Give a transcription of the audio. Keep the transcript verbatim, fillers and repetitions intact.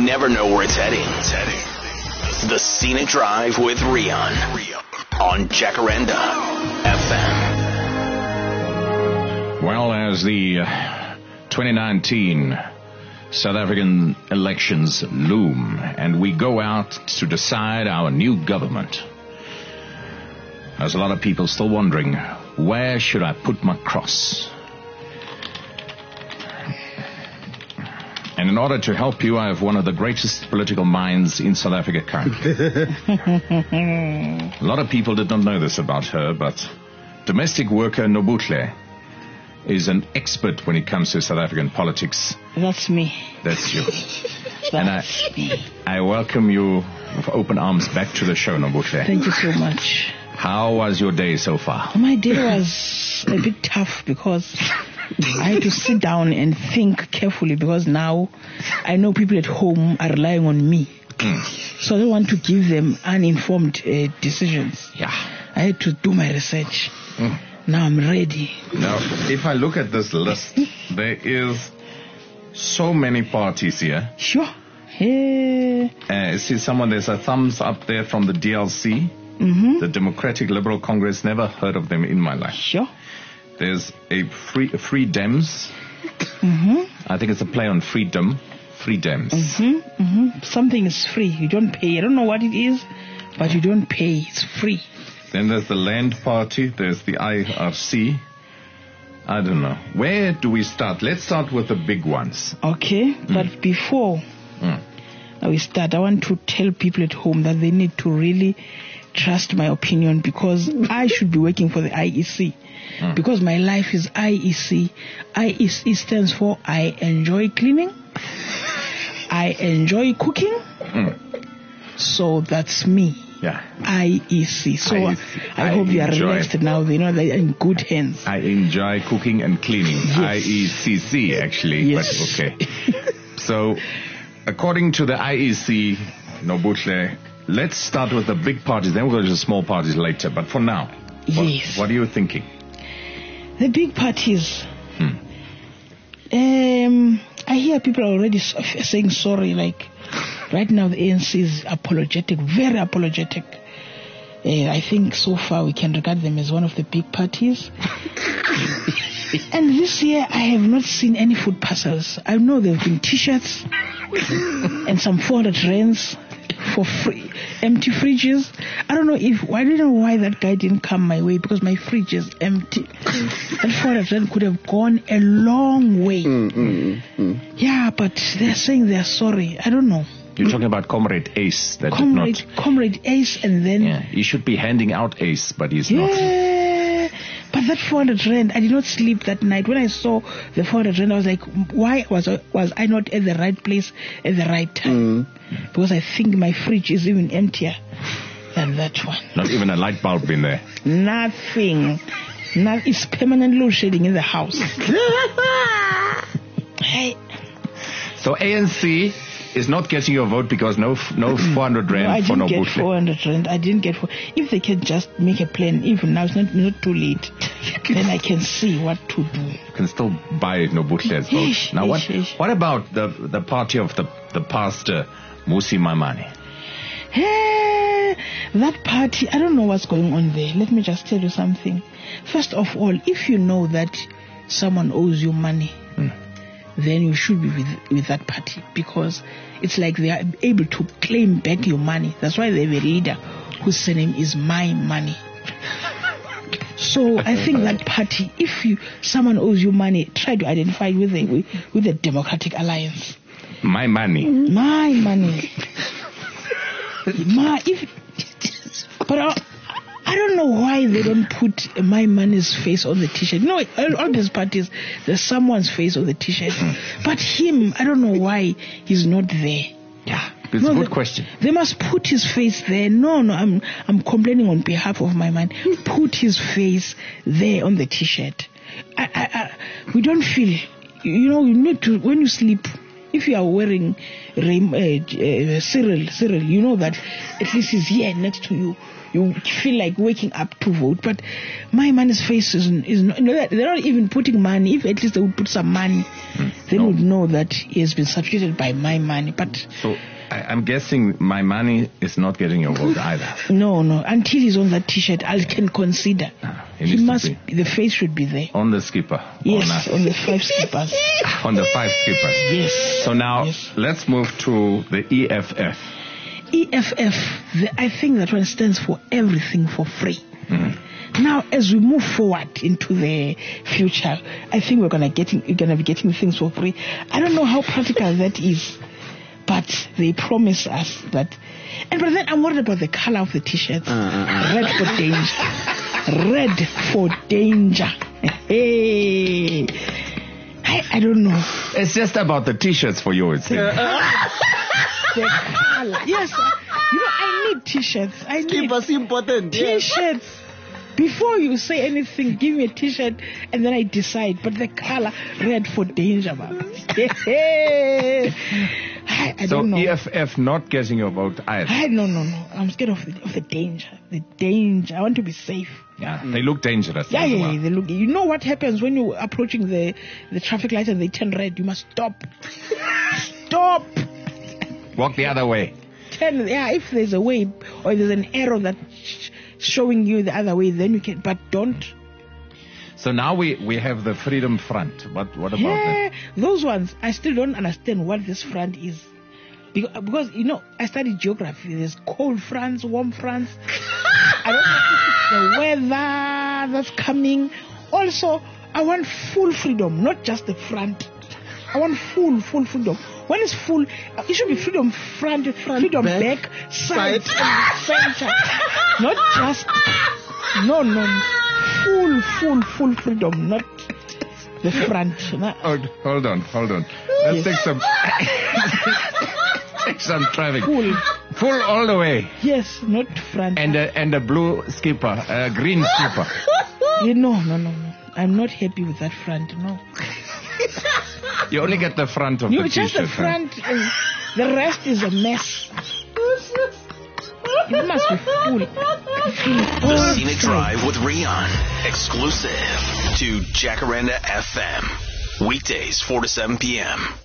never know where it's heading. It's heading. The Scenic Drive with Rian on Jacaranda F M. Well, as the uh, twenty nineteen South African elections loom and we go out to decide our new government, there's a lot of people still wondering, where should I put my cross? And in order to help you, I have one of the greatest political minds in South Africa currently. A lot of people did not know this about her, but domestic worker Nobuhle is an expert when it comes to South African politics. That's me. That's you. That's and I, me. I welcome you with open arms back to the show, Nobuhle. Thank you so much. How was your day so far? My day was a bit tough because I had to sit down and think carefully because now I know people at home are relying on me. Mm. So I don't want to give them uninformed uh, decisions. Yeah. I had to do my research. Mm. Now I'm ready. Now, if I look at this list, there is so many parties here. Sure. Hey. Uh, I see someone, there's a thumbs up there from the D L C. Mm-hmm. The Democratic Liberal Congress, never heard of them in my life. Sure. There's a free, a free Dems. Mm-hmm. I think it's a play on freedom. Free Dems. Mm-hmm. Mm-hmm. Something is free. You don't pay. I don't know what it is, but you don't pay. It's free. Then there's the Land Party. There's the I R C. I don't know. Where do we start? Let's start with the big ones. Okay. Mm. But before mm. we start, I want to tell people at home that they need to really trust my opinion because I should be working for the I E C. Mm. Because my life is I E C. I E C stands for I enjoy cleaning. I enjoy cooking. Mm. So that's me. Yeah. I E C. So I, E C. I, I hope you are relaxed now. They know they're in good hands. I enjoy cooking and cleaning. Yes. I E C C actually. Yes. But okay. So, according to the I E C, Nobuhle, let's start with the big parties. Then we'll go to the small parties later. But for now, yes. what, what are you thinking? The big parties. Hmm. Um, I hear people already saying sorry. Like right now, the A N C is apologetic, very apologetic. Uh, I think so far we can regard them as one of the big parties. And this year, I have not seen any food parcels. I know there have been T-shirts and some four hundred rands for free, empty fridges. I don't know if I don't know why that guy didn't come my way because my fridge is empty. That four hundred rand could have gone a long way. Mm, mm, mm. Yeah, but they're saying they're sorry. I don't know. You're talking about Comrade Ace that Comrade, did not. Comrade Ace, and then yeah, he should be handing out Ace, but he's yeah. not. But that four hundred rand, I did not sleep that night. When I saw the four hundred rand, I was like, why was I, was I not at the right place at the right time? Mm. Because I think my fridge is even emptier than that one. Not even a light bulb in there. Nothing. Not, it's permanent load shedding in the house. Hey. So A N C is not getting your vote because no no four hundred rand no, I for didn't Nobuhle. get four hundred rand. I didn't get four. If they can just make a plan, even now it's not, not too late, then I can see what to do. You can still buy Nobuhle's vote. Yes, Now, yes, what yes. what about the the party of the the pastor Mmusi Maimane? Hey, that party, I don't know what's going on there. Let me just tell you something. First of all, if you know that someone owes you money, hmm. then you should be with, with that party because it's like they are able to claim back your money. That's why they have a leader whose surname is My Money. So I think that party, if you someone owes you money, try to identify with the with, with the Democratic Alliance. My money. My money. My if, but I, I don't know why they don't put My Money's face on the T-shirt. No, all, all these parties, there's someone's face on the T-shirt, but him, I don't know why he's not there. Yeah, it's no, a good they, question. They must put his face there. No, no, I'm I'm complaining on behalf of my man. Put his face there on the T-shirt. I, I, I, we don't feel, you know, you need to, when you sleep, if you are wearing uh, uh, Cyril, Cyril, you know that at least he's here next to you. You feel like waking up to vote. But My Money's face is, is not, they're not even putting money. If at least they would put some money, mm. then No. we'd know that he has been substituted by my money. But So I, I'm guessing my money is not getting your vote either. no, no, until he's on that T-shirt, I can consider. Ah, he He needs to must, be. the face should be there. On the skipper. Yes, On, uh, on the five skippers. on the five skippers. Yes. So now Yes. let's move to the E F F. E F F, the, I think that one stands for everything for free. Mhm. Now, as we move forward into the future, I think we're gonna getting we're gonna be getting things for free. I don't know how practical that is, but they promise us that. And but then I'm worried about the color of the T-shirts. Red for danger. Red for danger. Hey, I, I don't know. It's just about the T-shirts for you, it seems. The color. Yes, you know I need T-shirts. I need Keep important. T-shirts. Before you say anything, give me a T-shirt and then I decide. But the color, red for danger, man. I, I So don't know. E F F not getting your vote either. I no no no. I'm scared of the, of the danger. The danger. I want to be safe. Yeah, they look dangerous. Yeah, as yeah, well. yeah. They look. You know what happens when you're approaching the the traffic light and they turn red? You must stop. Stop. Walk the other way. Turn. Yeah, if there's a way or there's an arrow that sh- showing you the other way, then you can. But don't. So now we, we have the Freedom Front. What what about Yeah, those ones, I still don't understand what this front is. Because, because, you know, I studied geography. There's cold fronts, warm fronts. I don't know if it's the weather that's coming. Also, I want full freedom, not just the front. I want full, full freedom. When it's full, it should be freedom front, freedom back, back, side, and center. Not just, no, no, full, full, full freedom, not the front. that? Hold, hold on, hold on. Let's Yes. take some take some traffic. Full. Full all the way. Yes, not front. And a, and a blue skipper, a green skipper. Yeah, no, no, no, no. I'm not happy with that front, no. You only get the front of You the just T-shirt. the huh? front, uh, the rest is a mess. It must be full. The Scenic Drive with Rion. Exclusive to Jacaranda F M. Weekdays, four to seven p.m.